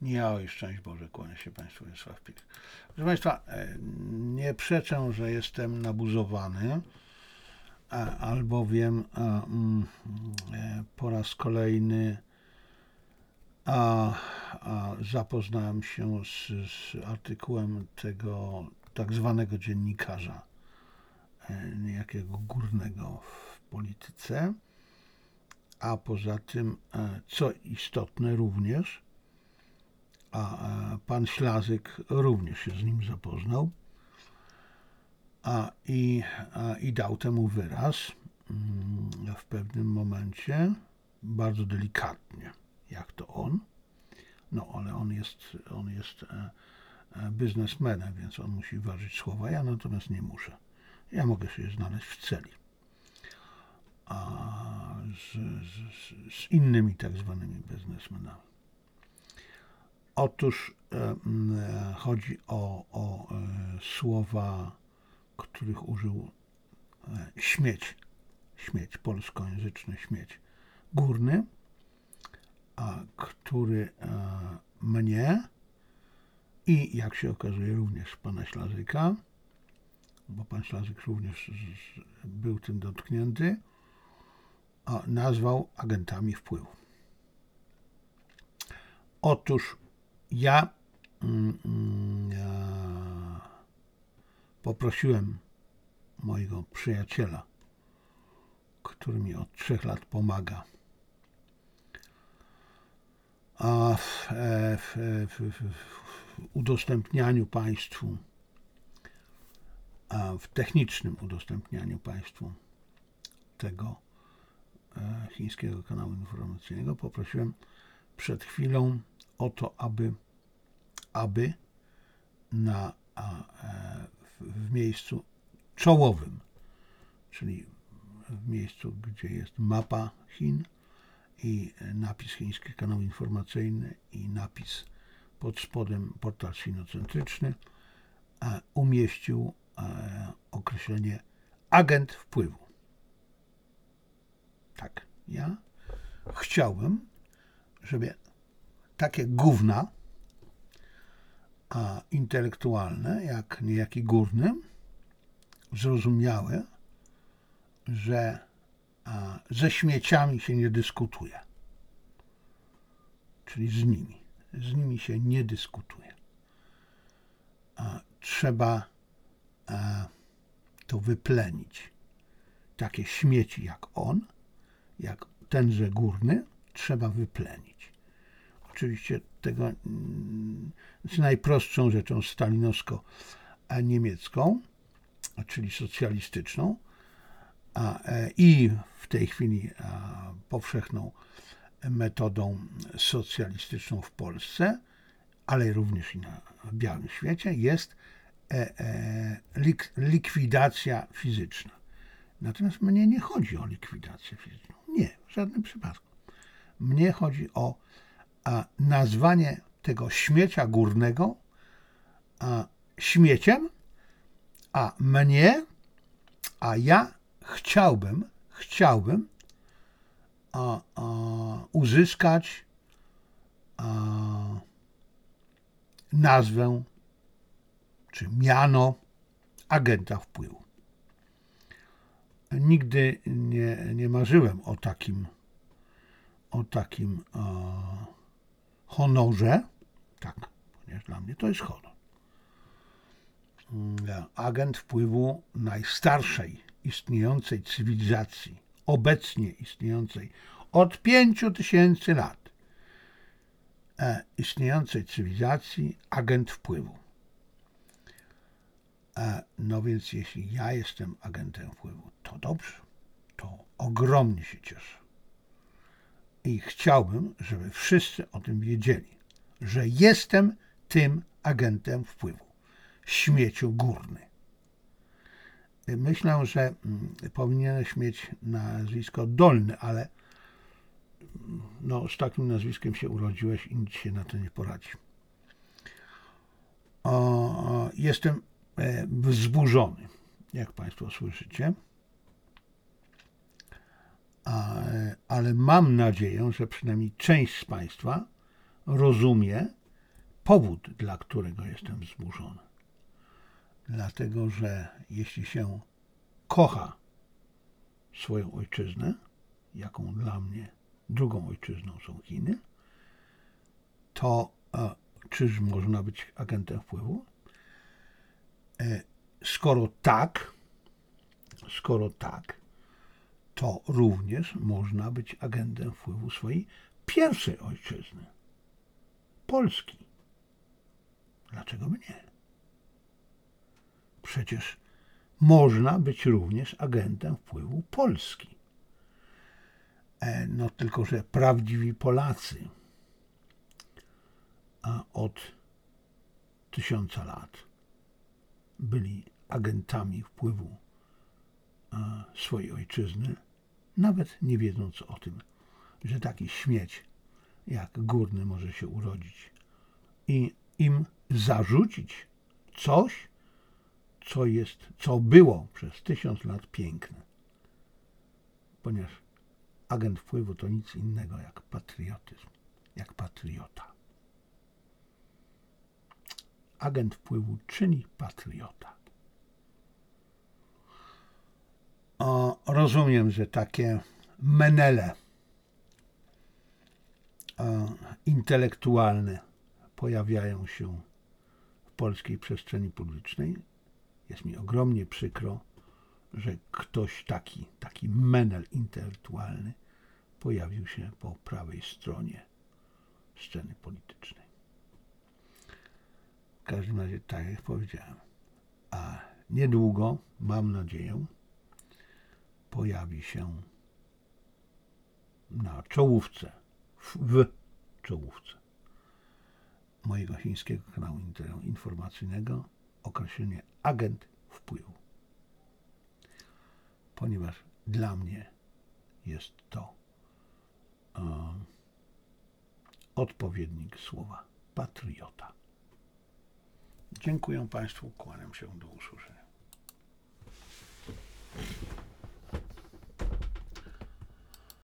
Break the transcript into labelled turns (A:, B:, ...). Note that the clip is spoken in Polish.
A: Miało i szczęść Boże, kłania się Państwu Wiesław Pik. Proszę Państwa, nie przeczę, że jestem nabuzowany, albowiem po raz kolejny zapoznałem się z artykułem tego tak zwanego dziennikarza, niejakiego Górnego w Polityce, a poza tym, co istotne również, pan Ślazyk również się z nim zapoznał i dał temu wyraz w pewnym momencie, bardzo delikatnie, jak to on. No, ale on jest biznesmenem, więc on musi ważyć słowa. Ja natomiast nie muszę. Ja mogę się znaleźć w celi. Z innymi tak zwanymi biznesmenami. Otóż chodzi o słowa, których użył śmieć, polskojęzyczny śmieć Górny, który mnie i jak się okazuje również pana Ślazyka, bo pan Ślazyk również był tym dotknięty, nazwał agentami wpływu. Otóż ja poprosiłem mojego przyjaciela, który mi od 3 lat pomaga, w udostępnianiu Państwu, w technicznym udostępnianiu Państwu tego chińskiego kanału informacyjnego. Poprosiłem przed chwilą o to, aby w miejscu czołowym, czyli w miejscu, gdzie jest mapa Chin i napis chiński kanał informacyjny i napis pod spodem portal sinocentryczny, umieścił określenie agent wpływu. Tak, ja chciałbym, żeby takie gówna intelektualne, jak niejaki Górny, zrozumiały, że ze śmieciami się nie dyskutuje. Czyli z nimi się nie dyskutuje. Trzeba to wyplenić. Takie śmieci jak on, jak tenże Górny, trzeba wyplenić. Oczywiście tego z najprostszą rzeczą stalinowsko-niemiecką, czyli socjalistyczną, i w tej chwili powszechną metodą socjalistyczną w Polsce, ale również i na białym świecie, jest likwidacja fizyczna. Natomiast mnie nie chodzi o likwidację fizyczną. Nie, w żadnym przypadku. Mnie chodzi o nazwanie tego śmiecia Górnego śmieciem, ja chciałbym uzyskać nazwę czy miano agenta wpływu. Nigdy nie marzyłem o takim honorze, tak, ponieważ dla mnie to jest honor. Agent wpływu najstarszej istniejącej cywilizacji, obecnie istniejącej od 5000 lat, istniejącej cywilizacji, agent wpływu. No więc jeśli ja jestem agentem wpływu, to dobrze, to ogromnie się cieszę. I chciałbym, żeby wszyscy o tym wiedzieli, że jestem tym agentem wpływu. Śmieciu Górny. Myślę, że powinieneś mieć nazwisko Dolny, ale z takim nazwiskiem się urodziłeś i nic się na to nie poradzi. Jestem wzburzony, jak Państwo słyszycie, ale mam nadzieję, że przynajmniej część z Państwa rozumie, powód, dla którego jestem wzburzony. Dlatego, że jeśli się kocha swoją ojczyznę, jaką dla mnie drugą ojczyzną są Chiny, to czyż można być agentem wpływu? Skoro tak, to również można być agentem wpływu swojej pierwszej ojczyzny, Polski. Dlaczego by nie? Przecież można być również agentem wpływu Polski. No tylko, że prawdziwi Polacy od 1000 lat byli agentami wpływu swojej ojczyzny, nawet nie wiedząc o tym, że taki śmieć jak Górny może się urodzić i im zarzucić coś, co było przez 1000 lat piękne. Ponieważ agent wpływu to nic innego jak patriotyzm, jak patriota. Agent wpływu czyni patriota. Rozumiem, że takie menele intelektualne pojawiają się w polskiej przestrzeni publicznej. Jest mi ogromnie przykro, że ktoś taki menel intelektualny pojawił się po prawej stronie sceny politycznej. W każdym razie, tak jak powiedziałem, a niedługo, mam nadzieję, pojawi się na czołówce, w czołówce mojego chińskiego kanału informacyjnego określenie agent wpływu. Ponieważ dla mnie jest to odpowiednik słowa patriota. Dziękuję Państwu, kłaniam się, do usłyszenia.